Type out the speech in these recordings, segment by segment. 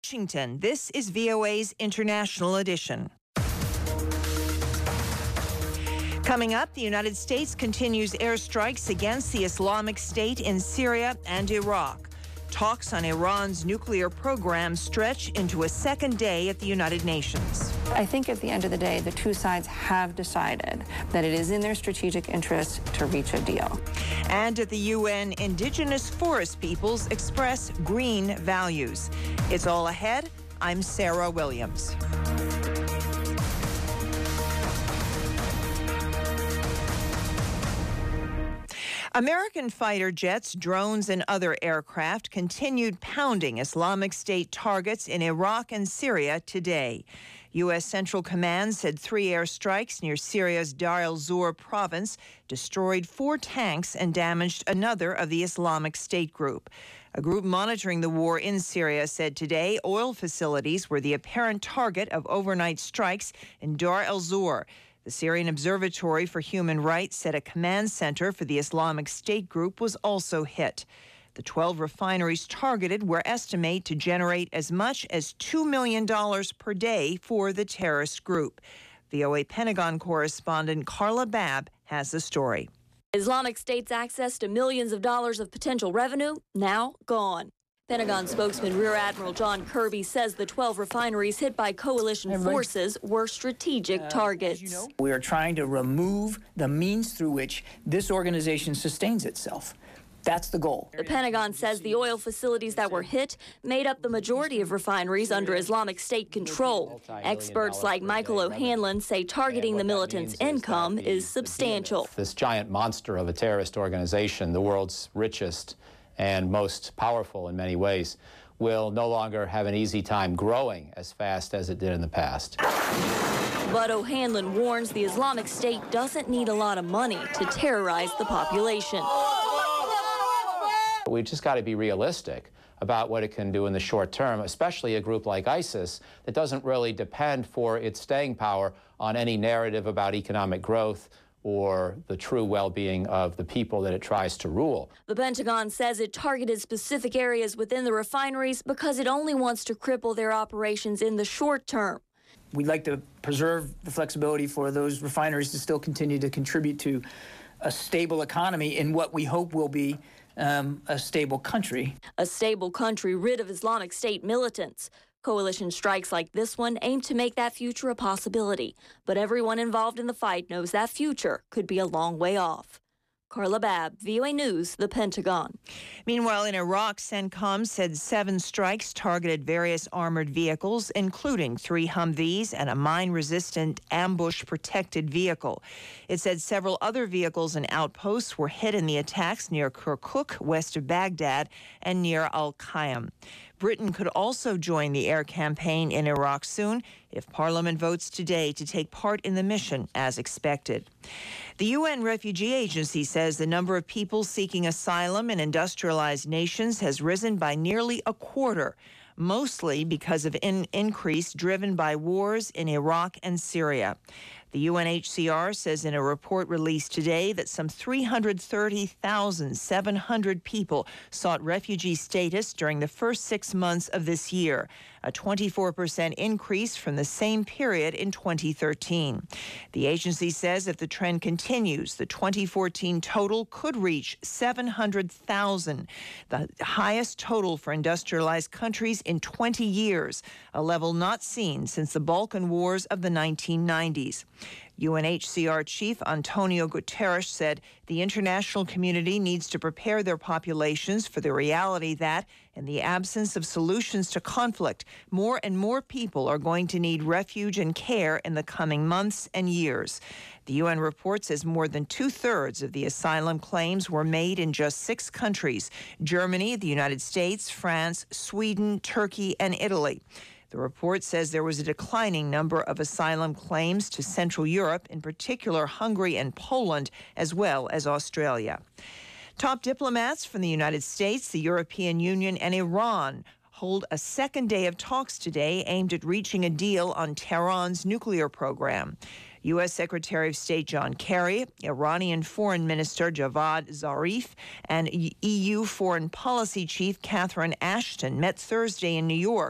Washington, this is VOA's International Edition. Coming up, the United States continues airstrikes against the Islamic State in Syria and Iraq. Talks on Iran's nuclear program stretch into a second day at the United Nations. I think at the end of the day, the two sides have decided that it is in their strategic interest to reach a deal. And at the UN, indigenous forest peoples express green values. It's all ahead. I'm Sarah Williams. American fighter jets, drones, and other aircraft continued pounding Islamic State targets in Iraq and Syria today. U.S. Central Command said 3 airstrikes near Syria's Dar el-Zur province destroyed 4 tanks and damaged another of the Islamic State group. A group monitoring the war in Syria said today oil facilities were the apparent target of overnight strikes in Dar el-Zur. The Syrian Observatory for Human Rights said a command center for the Islamic State group was also hit. The 12 refineries targeted were estimated to generate as much as $2 million per day for the terrorist group. VOA Pentagon correspondent Carla Babb has the story. Islamic State's access to millions of dollars of potential revenue now gone. Pentagon spokesman Rear Admiral John Kirby says the 12 refineries hit by coalition forces were strategic targets. We are trying to remove the means through which this organization sustains itself. That's the goal. The Pentagon says the oil facilities that were hit made up the majority of refineries under Islamic State control. Experts like Michael O'Hanlon say targeting the militants' income is substantial. This giant monster of a terrorist organization, the world's richest and most powerful in many ways, will no longer have an easy time growing as fast as it did in the past. But O'Hanlon warns the Islamic State doesn't need a lot of money to terrorize the population. We just got to be realistic about what it can do in the short term, especially a group like ISIS that doesn't really depend for its staying power on any narrative about economic growth or the true well-being of the people that it tries to rule. The Pentagon says it targeted specific areas within the refineries because it only wants to cripple their operations in the short term. We'd like to preserve the flexibility for those refineries to still continue to contribute to a stable economy in what we hope will be a stable country. A stable country rid of Islamic State militants. Coalition strikes like this one aim to make that future a possibility. But everyone involved in the fight knows that future could be a long way off. Carla Babb, VOA News, the Pentagon. Meanwhile, in Iraq, CENTCOM said 7 strikes targeted various armored vehicles, including 3 Humvees and a mine-resistant ambush-protected vehicle. It said several other vehicles and outposts were hit in the attacks near Kirkuk, west of Baghdad, and near Al-Qaim. Britain could also join the air campaign in Iraq soon if Parliament votes today to take part in the mission as expected. The UN Refugee Agency says the number of people seeking asylum in industrialized nations has risen by nearly a quarter, mostly because of an increase driven by wars in Iraq and Syria. The UNHCR says in a report released today that some 330,700 people sought refugee status during the first 6 months of this year, a 24% increase from the same period in 2013. The agency says if the trend continues, the 2014 total could reach 700,000, the highest total for industrialized countries in 20 years, a level not seen since the Balkan Wars of the 1990s. UNHCR Chief Antonio Guterres said the international community needs to prepare their populations for the reality that, in the absence of solutions to conflict, more and more people are going to need refuge and care in the coming months and years. The UN report says more than 2/3 of the asylum claims were made in just 6 countries: Germany, the United States, France, Sweden, Turkey, and Italy. The report says there was a declining number of asylum claims to Central Europe, in particular Hungary and Poland, as well as Australia. Top diplomats from the United States, the European Union, and Iran hold a second day of talks today aimed at reaching a deal on Tehran's nuclear program. U.S. Secretary of State John Kerry, Iranian Foreign Minister Javad Zarif, and EU Foreign Policy Chief Catherine Ashton met Thursday in New York,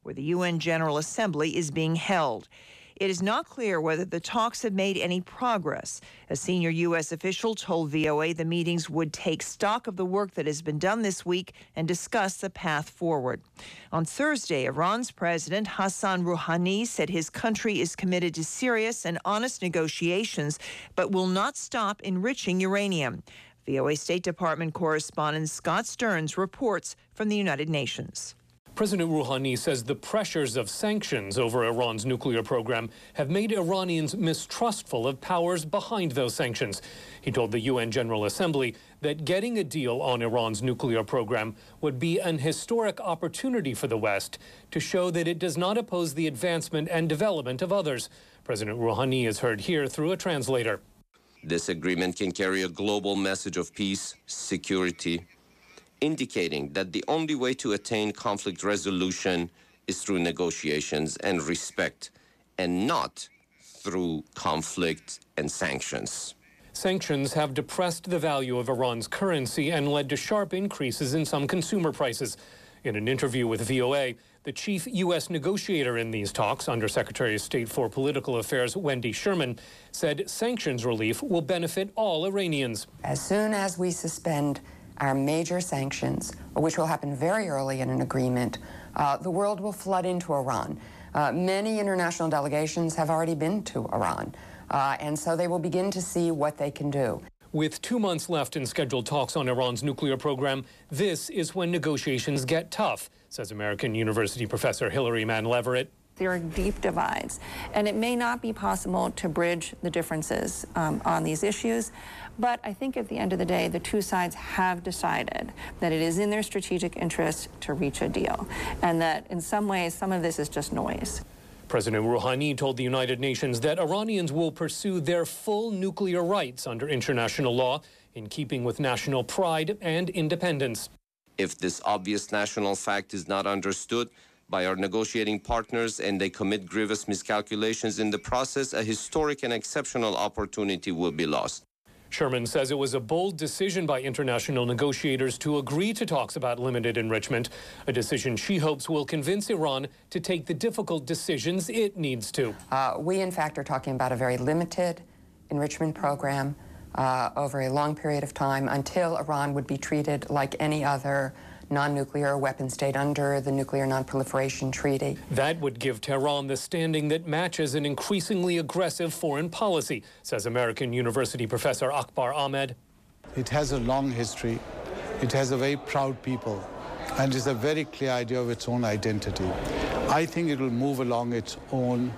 where the UN General Assembly is being held. It is not clear whether the talks have made any progress. A senior U.S. official told VOA the meetings would take stock of the work that has been done this week and discuss the path forward. On Thursday, Iran's President Hassan Rouhani said his country is committed to serious and honest negotiations, but will not stop enriching uranium. VOA State Department correspondent Scott Stearns reports from the United Nations. President Rouhani says the pressures of sanctions over Iran's nuclear program have made Iranians mistrustful of powers behind those sanctions. He told the UN General Assembly that getting a deal on Iran's nuclear program would be an historic opportunity for the West to show that it does not oppose the advancement and development of others. President Rouhani is heard here through a translator. This agreement can carry a global message of peace, security, indicating that the only way to attain conflict resolution is through negotiations and respect, and not through conflict and sanctions. Sanctions have depressed the value of Iran's currency and led to sharp increases in some consumer prices. In an interview with VOA, the chief U.S. negotiator in these talks, Undersecretary of State for Political Affairs Wendy Sherman, said sanctions relief will benefit all Iranians. As soon as we suspend our major sanctions, which will happen very early in an agreement, the world will flood into Iran. Many international delegations have already been to Iran, and so they will begin to see what they can do. With 2 months left in scheduled talks on Iran's nuclear program, this is when negotiations get tough, says American University professor Hilary Mann Leverett. There are deep divides, and it may not be possible to bridge the differences on these issues. But I think at the end of the day, the two sides have decided that it is in their strategic interest to reach a deal, and that in some ways, some of this is just noise. President Rouhani told the United Nations that Iranians will pursue their full nuclear rights under international law, in keeping with national pride and independence. If this obvious national fact is not understood by our negotiating partners and they commit grievous miscalculations in the process, a historic and exceptional opportunity will be lost. Sherman says it was a bold decision by international negotiators to agree to talks about limited enrichment, a decision she hopes will convince Iran to take the difficult decisions it needs to. We, in fact, are talking about a very limited enrichment program over a long period of time until Iran would be treated like any other non-nuclear weapon state under the Nuclear Non-Proliferation Treaty. That would give Tehran the standing that matches an increasingly aggressive foreign policy, says American University professor Akbar Ahmed. It has a long history. It has a very proud people, and it's a very clear idea of its own identity. I think it will move along its own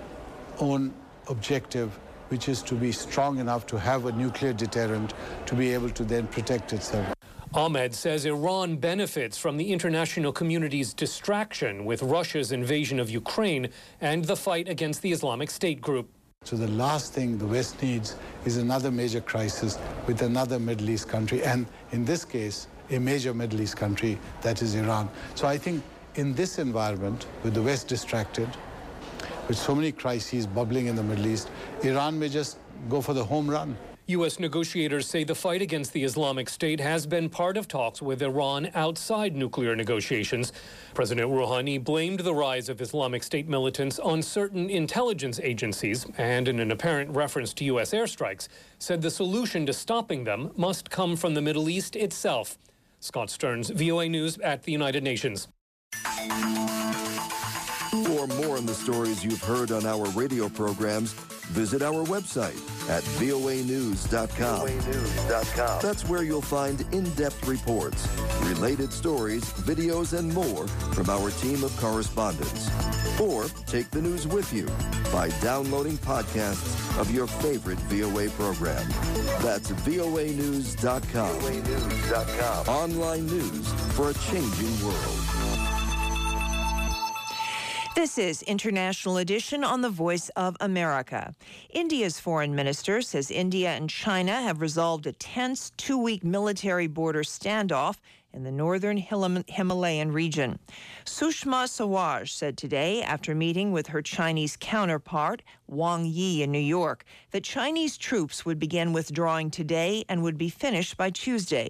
objective, which is to be strong enough to have a nuclear deterrent to be able to then protect itself. Ahmed says Iran benefits from the international community's distraction with Russia's invasion of Ukraine and the fight against the Islamic State group. So the last thing the West needs is another major crisis with another Middle East country, and in this case, a major Middle East country, that is Iran. So I think in this environment, with the West distracted, with so many crises bubbling in the Middle East, Iran may just go for the home run. U.S. negotiators say the fight against the Islamic State has been part of talks with Iran outside nuclear negotiations. President Rouhani blamed the rise of Islamic State militants on certain intelligence agencies and, in an apparent reference to U.S. airstrikes, said the solution to stopping them must come from the Middle East itself. Scott Stearns, VOA News at the United Nations. For more on the stories you've heard on our radio programs, visit our website at voanews.com. That's where you'll find in-depth reports, related stories, videos, and more from our team of correspondents. Or take the news with you by downloading podcasts of your favorite VOA program. That's voanews.com. Online news for a changing world. This is International Edition on the Voice of America. India's foreign minister says India and China have resolved a tense 2-week military border standoff in the northern Himalayan region. Sushma Swaraj said today, after meeting with her Chinese counterpart, Wang Yi, in New York, that Chinese troops would begin withdrawing today and would be finished by Tuesday.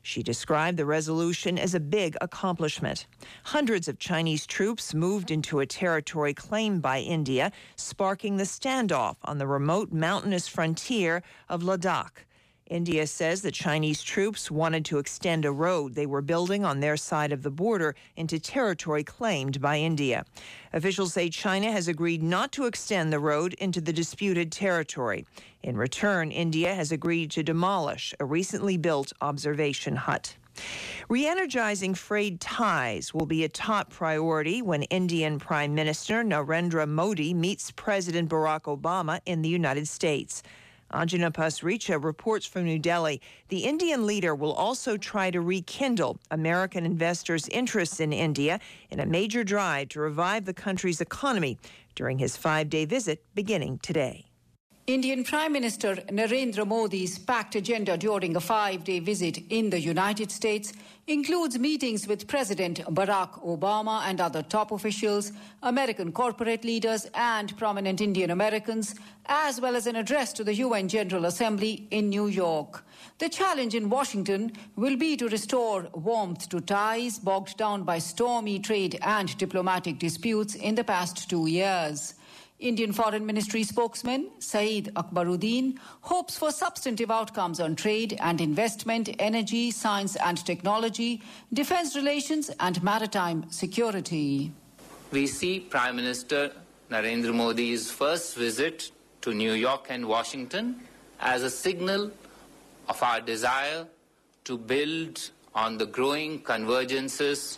She described the resolution as a big accomplishment. Hundreds of Chinese troops moved into a territory claimed by India, sparking the standoff on the remote mountainous frontier of Ladakh. India says the Chinese troops wanted to extend a road they were building on their side of the border into territory claimed by India. Officials say China has agreed not to extend the road into the disputed territory. In return, India has agreed to demolish a recently built observation hut. Re-energizing frayed ties will be a top priority when Indian Prime Minister Narendra Modi meets President Barack Obama in the United States. Anjana Pasricha reports from New Delhi. The Indian leader will also try to rekindle American investors' interest in India in a major drive to revive the country's economy during his 5-day visit beginning today. Indian Prime Minister Narendra Modi's packed agenda during a 5-day visit in the United States includes meetings with President Barack Obama and other top officials, American corporate leaders and prominent Indian Americans, as well as an address to the UN General Assembly in New York. The challenge in Washington will be to restore warmth to ties bogged down by stormy trade and diplomatic disputes in the past 2 years. Indian Foreign Ministry spokesman Saeed Akbaruddin hopes for substantive outcomes on trade and investment, energy, science and technology, defense relations and maritime security. We see Prime Minister Narendra Modi's first visit to New York and Washington as a signal of our desire to build on the growing convergences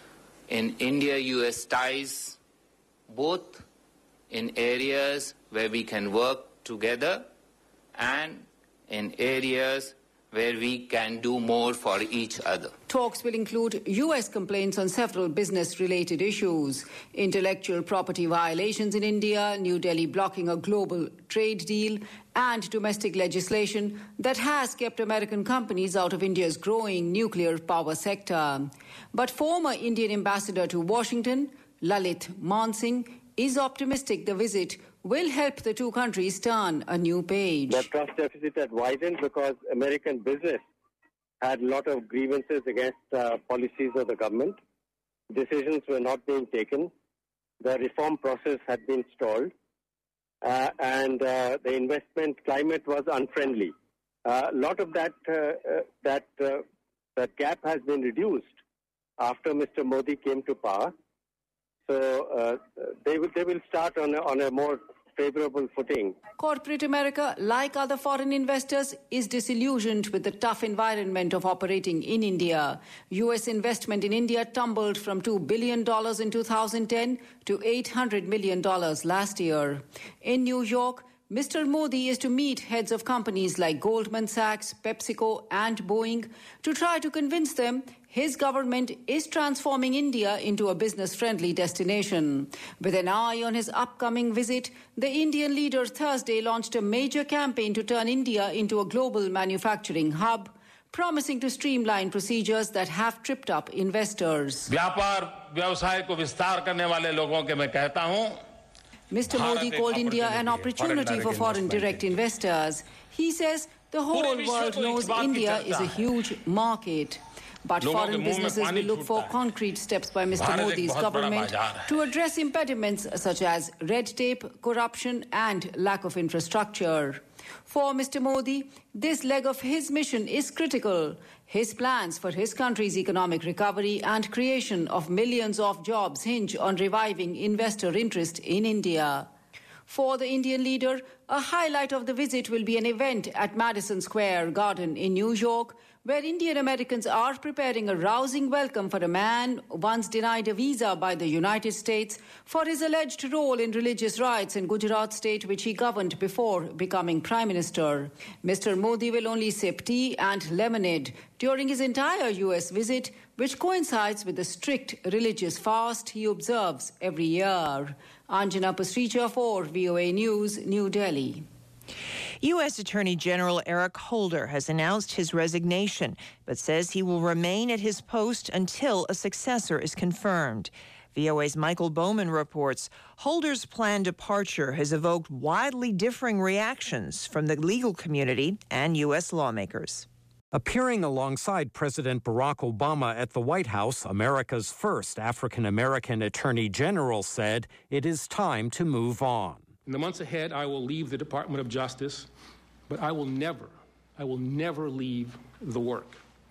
in India-US ties, both in areas where we can work together and in areas where we can do more for each other. Talks will include US complaints on several business-related issues: intellectual property violations in India, New Delhi blocking a global trade deal, and domestic legislation that has kept American companies out of India's growing nuclear power sector. But former Indian ambassador to Washington, Lalit Mansingh, is optimistic the visit will help the two countries turn a new page. The trust deficit had widened because American business had a lot of grievances against policies of the government. Decisions were not being taken. The reform process had been stalled. And the investment climate was unfriendly. A lot of that gap has been reduced after Mr. Modi came to power. So they will start on a more favorable footing. Corporate America, like other foreign investors, is disillusioned with the tough environment of operating in India. US investment in India tumbled from $2 billion in 2010 to $800 million last year. In New York, Mr. Modi is to meet heads of companies like Goldman Sachs, PepsiCo and Boeing to try to convince them his government is transforming India into a business-friendly destination. With an eye on his upcoming visit, the Indian leader Thursday launched a major campaign to turn India into a global manufacturing hub, promising to streamline procedures that have tripped up investors. व्यापार व्यवसाय को विस्तार करने वाले लोगों के मैं कहता हूं Mr. Modi called India an opportunity for foreign direct investors. He says the whole world knows India is a huge market. But foreign businesses will look for concrete steps by Mr. Modi's government to address impediments such as red tape, corruption and lack of infrastructure. For Mr. Modi, this leg of his mission is critical. His plans for his country's economic recovery and creation of millions of jobs hinge on reviving investor interest in India. For the Indian leader, a highlight of the visit will be an event at Madison Square Garden in New York, where Indian Americans are preparing a rousing welcome for a man once denied a visa by the United States for his alleged role in religious riots in Gujarat state, which he governed before becoming Prime Minister. Mr. Modi will only sip tea and lemonade during his entire US visit, which coincides with the strict religious fast he observes every year. Anjana Pasricha for VOA News, New Delhi. U.S. Attorney General Eric Holder has announced his resignation, but says he will remain at his post until a successor is confirmed. VOA's Michael Bowman reports Holder's planned departure has evoked widely differing reactions from the legal community and U.S. lawmakers. Appearing alongside President Barack Obama at the White House, America's first African-American Attorney General said it is time to move on. In the months ahead, I will leave the Department of Justice, but I will never leave the work.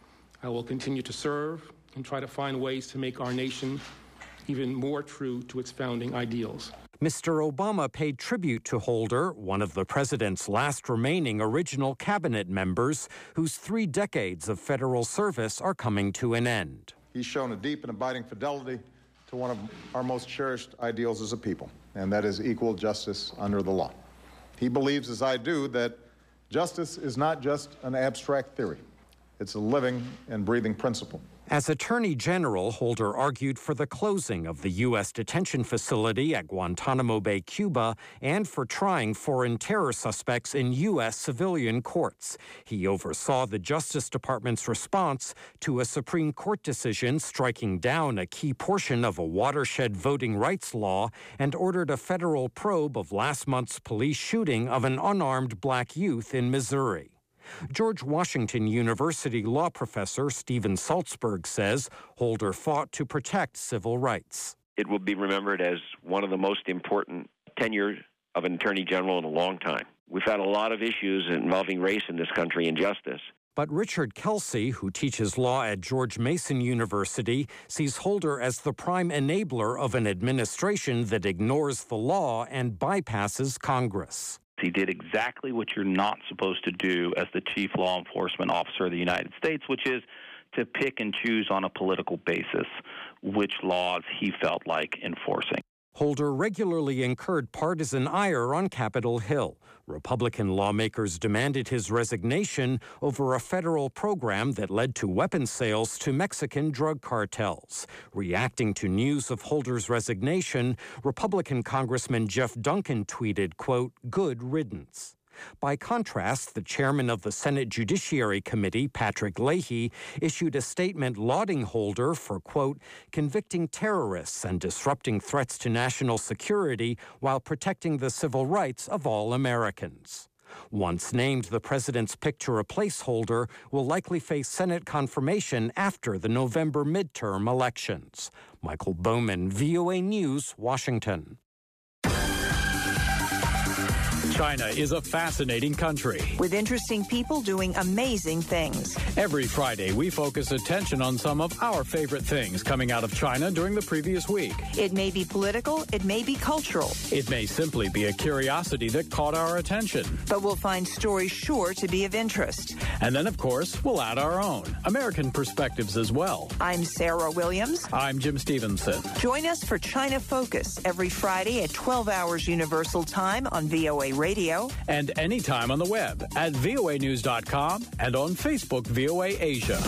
I will continue to serve and try to find ways to make our nation even more true to its founding ideals. Mr. Obama paid tribute to Holder, one of the president's last remaining original cabinet members, whose 3 decades of federal service are coming to an end. He's shown a deep and abiding fidelity to one of our most cherished ideals as a people, and that is equal justice under the law. He believes, as I do, that justice is not just an abstract theory. It's a living and breathing principle. As Attorney General, Holder argued for the closing of the U.S. detention facility at Guantanamo Bay, Cuba, and for trying foreign terror suspects in U.S. civilian courts. He oversaw the Justice Department's response to a Supreme Court decision striking down a key portion of a watershed voting rights law and ordered a federal probe of last month's police shooting of an unarmed black youth in Missouri. George Washington University law professor Stephen Saltzberg says Holder fought to protect civil rights. It will be remembered as one of the most important tenures of an attorney general in a long time. We've had a lot of issues involving race in this country and justice. But Richard Kelsey, who teaches law at George Mason University, sees Holder as the prime enabler of an administration that ignores the law and bypasses Congress. He did exactly what you're not supposed to do as the chief law enforcement officer of the United States, which is to pick and choose on a political basis which laws he felt like enforcing. Holder regularly incurred partisan ire on Capitol Hill. Republican lawmakers demanded his resignation over a federal program that led to weapons sales to Mexican drug cartels. Reacting to news of Holder's resignation, Republican Congressman Jeff Duncan tweeted, quote, "Good riddance." By contrast, the chairman of the Senate Judiciary Committee, Patrick Leahy, issued a statement lauding Holder for, quote, "convicting terrorists and disrupting threats to national security while protecting the civil rights of all Americans." Once named, the president's pick to replace Holder will likely face Senate confirmation after the November midterm elections. Michael Bowman, VOA News, Washington. China is a fascinating country, with interesting people doing amazing things. Every Friday, we focus attention on some of our favorite things coming out of China during the previous week. It may be political, it may be cultural. It may simply be a curiosity that caught our attention. But we'll find stories sure to be of interest. And then, of course, we'll add our own American perspectives as well. I'm Sarah Williams. I'm Jim Stevenson. Join us for China Focus every Friday at 12 hours Universal Time on VOA Radio. And anytime on the web at voanews.com and on Facebook VOA Asia.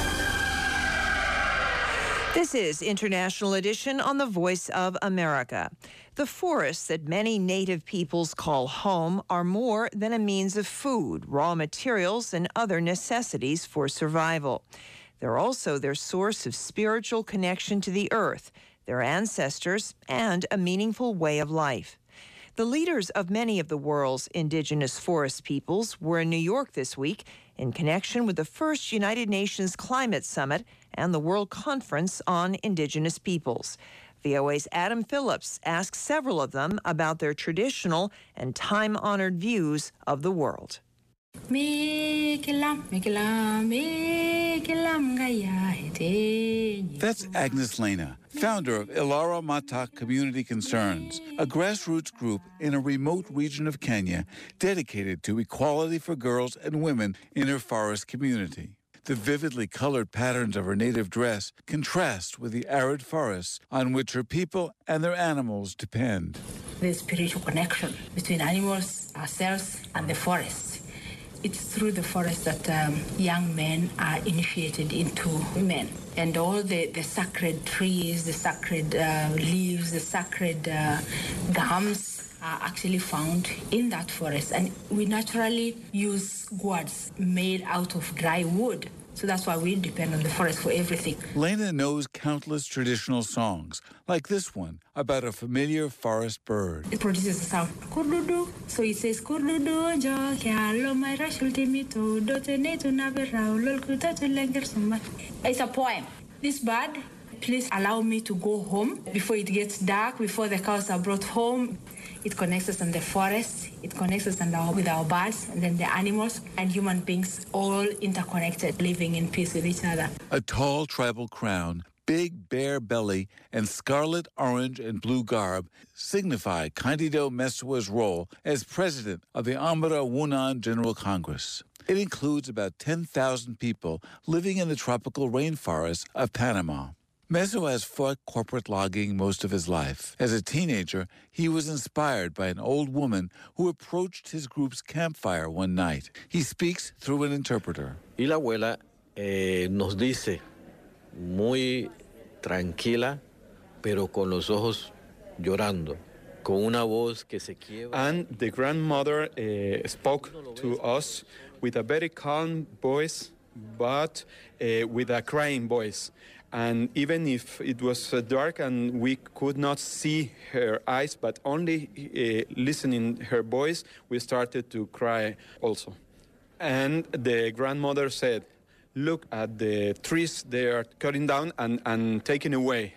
This is International Edition on the Voice of America. The forests that many native peoples call home are more than a means of food, raw materials, and other necessities for survival. They're also their source of spiritual connection to the earth, their ancestors, and a meaningful way of life. The leaders of many of the world's indigenous forest peoples were in New York this week in connection with the first United Nations Climate Summit and the World Conference on Indigenous Peoples. VOA's Adam Phillips asked several of them about their traditional and time-honored views of the world. That's Agnes Lena, founder of Ilara Matak Community Concerns, a grassroots group in a remote region of Kenya dedicated to equality for girls and women in her forest community. The vividly colored patterns of her native dress contrast with the arid forests on which her people and their animals depend. The spiritual connection between animals, ourselves, and the forest. It's through the forest that young men are initiated into men. And all the sacred trees, the sacred leaves, the sacred gums are actually found in that forest. And we naturally use gourds made out of dry wood. So that's why we depend on the forest for everything. Lena knows countless traditional songs, like this one about a familiar forest bird. It produces a sound. Kurdudu. So it says kurdudu jo kialo mai rashul timito dotenetu naberau lol kutatu lenger summa. It's a poem. This bird, please allow me to go home before it gets dark, before the cows are brought home. It connects us in the forest, it connects us with our birds, and then the animals and human beings, all interconnected, living in peace with each other. A tall tribal crown, big bare belly, and scarlet, orange, and blue garb signify Candido Mesua's role as president of the Amara Wunan General Congress. It includes about 10,000 people living in the tropical rainforests of Panama. Mesua has fought corporate logging most of his life. As a teenager, he was inspired by an old woman who approached his group's campfire one night. He speaks through an interpreter. Y la abuela nos dice, muy tranquila, pero con los ojos llorando, con una voz que se quiebra. And the grandmother spoke to us with a very calm voice, but with a crying voice. And even if it was dark and we could not see her eyes, but only listening her voice, we started to cry also. And the grandmother said, look at the trees they are cutting down and taking away.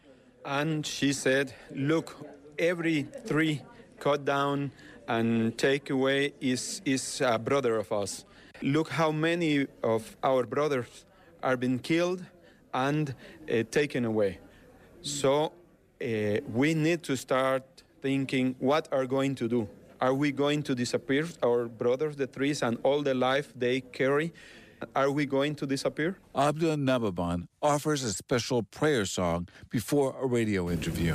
And she said, look, every tree cut down and take away is a brother of us. Look how many of our brothers are being killed and taken away. So we need to start thinking, what are we going to do? Are we going to disappear, our brothers, the trees, and all the life they carry? Are we going to disappear? Abdul Nababan offers a special prayer song before a radio interview.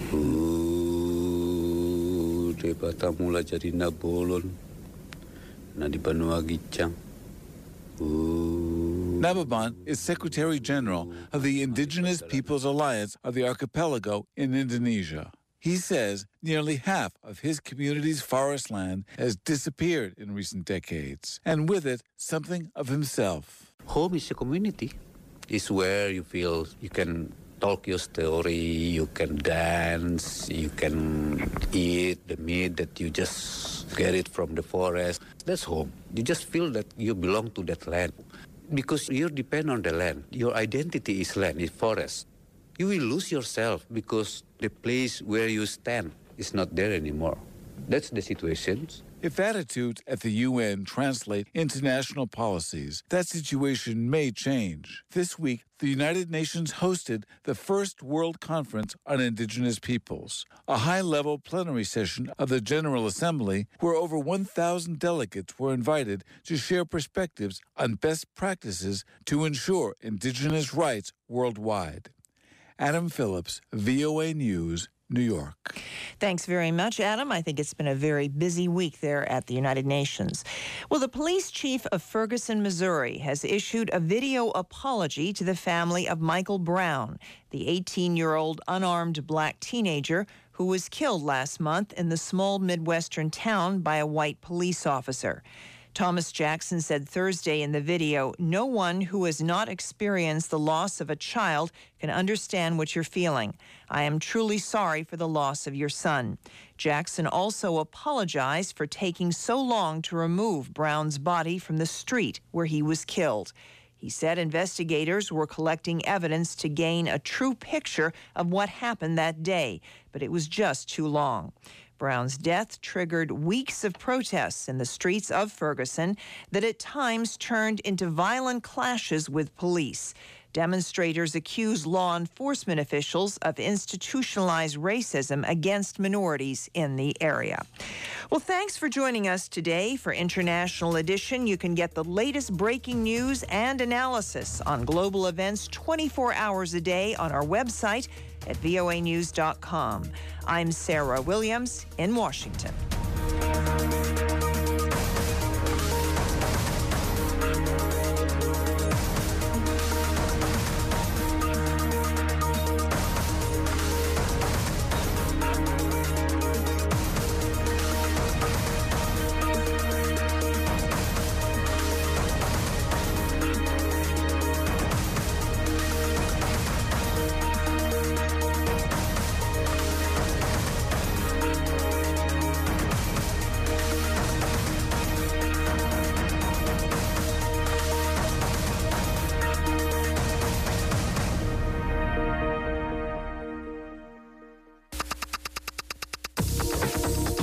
Nababan is Secretary General of the Indigenous Peoples Alliance of the Archipelago in Indonesia. He says nearly half of his community's forest land has disappeared in recent decades, and with it, something of himself. Home is a community. It's where you feel you can talk your story, you can dance, you can eat the meat that you just get it from the forest. That's home. You just feel that you belong to that land. Because you depend on the land. Your identity is land, is forest. You will lose yourself because the place where you stand is not there anymore. That's the situation. If attitudes at the UN translate into national policies, that situation may change. This week, the United Nations hosted the first World Conference on Indigenous Peoples, a high-level plenary session of the General Assembly where over 1,000 delegates were invited to share perspectives on best practices to ensure indigenous rights worldwide. Adam Phillips, VOA News, New York. Thanks very much, Adam. I think it's been a very busy week there at the United Nations. Well, the police chief of Ferguson, Missouri, has issued a video apology to the family of Michael Brown, the 18-year-old unarmed black teenager who was killed last month in the small Midwestern town by a white police officer. Thomas Jackson said Thursday in the video, "No one who has not experienced the loss of a child can understand what you're feeling. I am truly sorry for the loss of your son." Jackson also apologized for taking so long to remove Brown's body from the street where he was killed. He said investigators were collecting evidence to gain a true picture of what happened that day, but it was just too long. Brown's death triggered weeks of protests in the streets of Ferguson that at times turned into violent clashes with police. Demonstrators accused law enforcement officials of institutionalized racism against minorities in the area. Well, thanks for joining us today for International Edition. You can get the latest breaking news and analysis on global events 24 hours a day on our website at voanews.com. I'm Sarah Williams in Washington.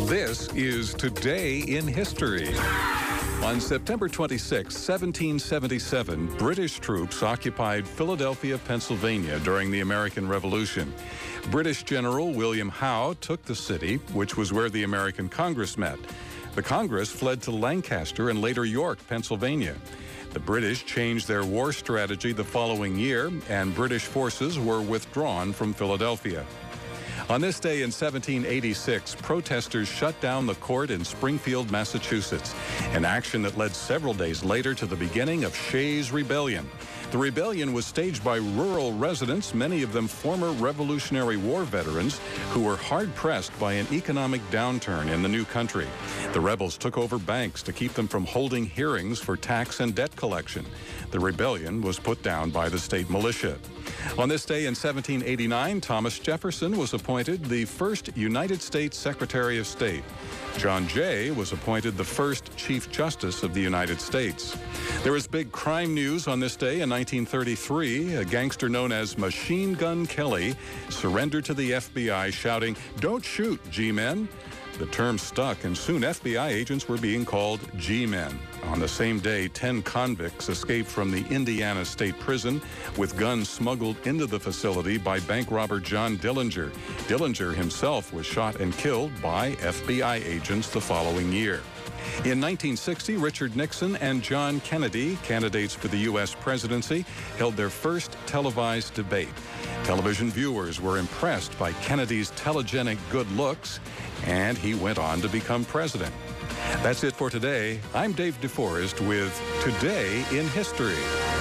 This is Today in History. On September 26, 1777, British troops occupied Philadelphia, Pennsylvania during the American Revolution. British General William Howe took the city, which was where the American Congress met. The Congress fled to Lancaster and later York, Pennsylvania. The British changed their war strategy the following year, and British forces were withdrawn from Philadelphia. On this day in 1786, protesters shut down the court in Springfield, Massachusetts, an action that led several days later to the beginning of Shays' Rebellion. The rebellion was staged by rural residents, many of them former Revolutionary War veterans, who were hard-pressed by an economic downturn in the new country. The rebels took over banks to keep them from holding hearings for tax and debt collection. The rebellion was put down by the state militia. On this day in 1789, Thomas Jefferson was appointed the first United States Secretary of State. John Jay was appointed the first Chief Justice of the United States. There was big crime news on this day in 1933. A gangster known as Machine Gun Kelly surrendered to the FBI, shouting, "Don't shoot, G-men." The term stuck, and soon FBI agents were being called G-men. On the same day, 10 convicts escaped from the Indiana State Prison with guns smuggled into the facility by bank robber John Dillinger. Dillinger himself was shot and killed by FBI agents the following year. In 1960, Richard Nixon and John Kennedy, candidates for the U.S. presidency, held their first televised debate. Television viewers were impressed by Kennedy's telegenic good looks, and he went on to become president. That's it for today. I'm Dave DeForest with Today in History.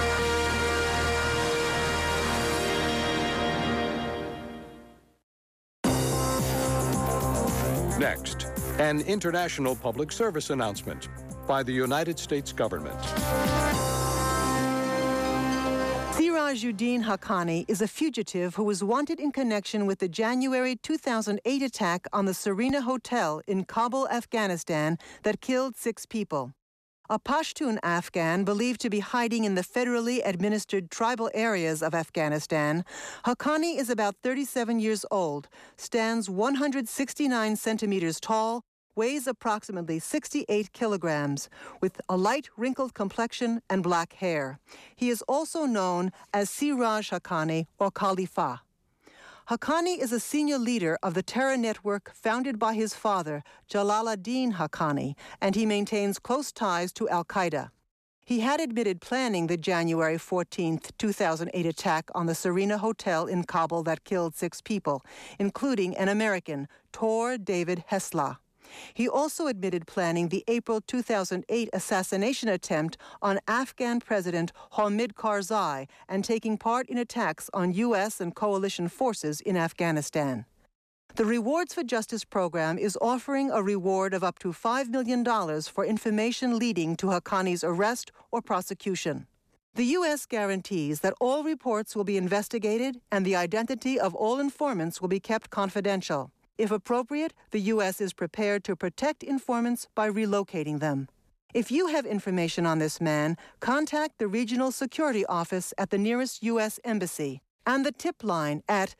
Next, an international public service announcement by the United States government. Sirajuddin Haqqani is a fugitive who was wanted in connection with the January 2008 attack on the Serena Hotel in Kabul, Afghanistan, that killed 6 people. A Pashtun Afghan believed to be hiding in the federally administered tribal areas of Afghanistan, Haqqani is about 37 years old, stands 169 centimeters tall, weighs approximately 68 kilograms, with a light wrinkled complexion and black hair. He is also known as Siraj Haqqani or Khalifa. Haqqani is a senior leader of the terror network founded by his father, Jalaluddin Haqqani, and he maintains close ties to al-Qaeda. He had admitted planning the January 14, 2008 attack on the Serena Hotel in Kabul that killed 6 people, including an American, Tor David Hesla. He also admitted planning the April 2008 assassination attempt on Afghan President Hamid Karzai and taking part in attacks on U.S. and coalition forces in Afghanistan. The Rewards for Justice program is offering a reward of up to $5 million for information leading to Haqqani's arrest or prosecution. The U.S. guarantees that all reports will be investigated and the identity of all informants will be kept confidential. If appropriate, the U.S. is prepared to protect informants by relocating them. If you have information on this man, contact the Regional Security Office at the nearest U.S. Embassy and the tip line at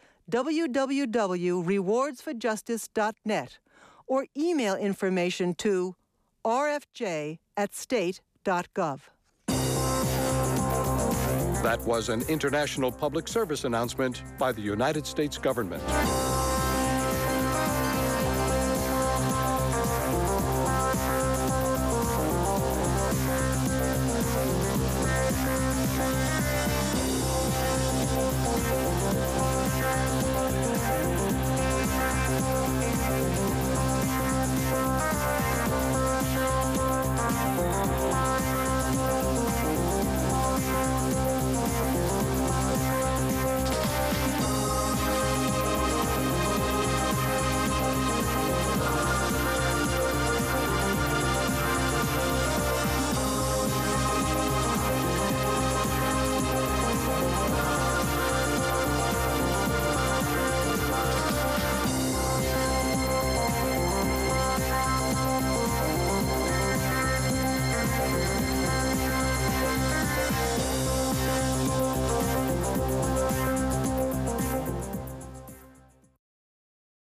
www.rewardsforjustice.net or email information to rfj@state.gov. That was an international public service announcement by the United States government.